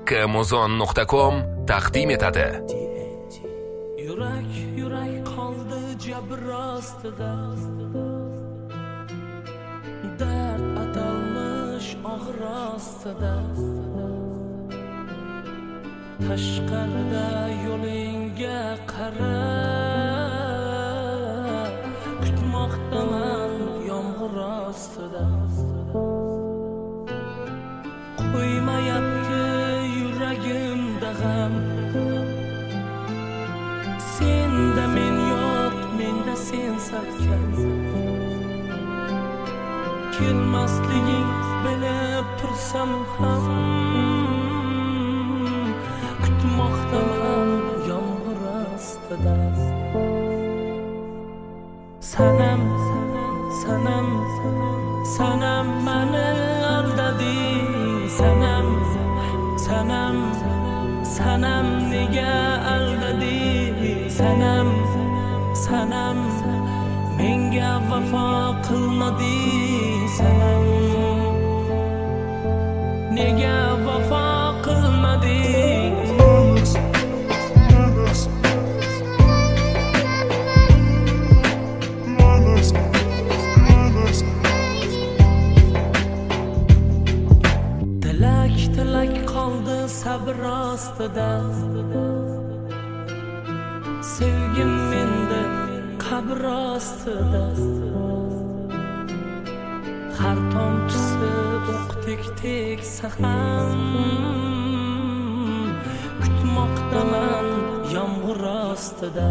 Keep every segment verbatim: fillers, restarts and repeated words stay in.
Amazon nuqta com taqdim etadi. Yurak yurak qoldi jabr ostida, dard atalmish og'ir ostida, tashqarida yo'lingga qara, kutmoqdaman yomg'ir ostida. Qo'ymayapti yuragimda g'am, senda men yo'q, menda sen salkam. Kelmasliging bilib tursam ham, kutmoqdaman yomg'ir ostida. Sanam, sanam, sanam mani aldading. Sanam, sanam, sanam nega aldading. Sanam, sanam, menga vafo qilmading. Sanam, nega vafo qilmading. Tilak tilak qoldi sabr ostida, sevgim menda qabr ostida. Har tomchisi o'qdek tegsa ham, kutmoqdaman yomg'ir ostida.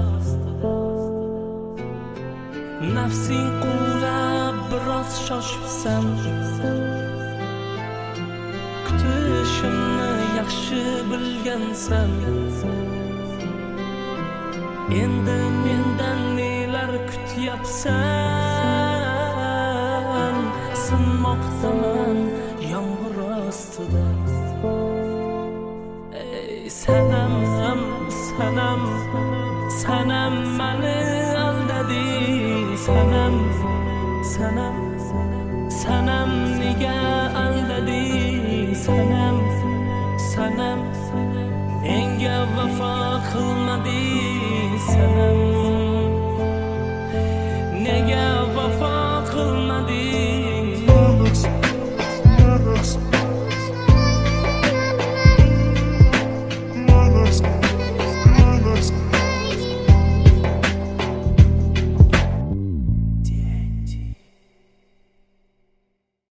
Nafsing quvlab biroz shoshibsan, kutishimni yaxshi bilgansan. Endi mendan nelar kutyapsan? Sinmoqdaman yomg'ir ostida. Ey sanam, sanam, sanam mani aldading. Sanam, sanam,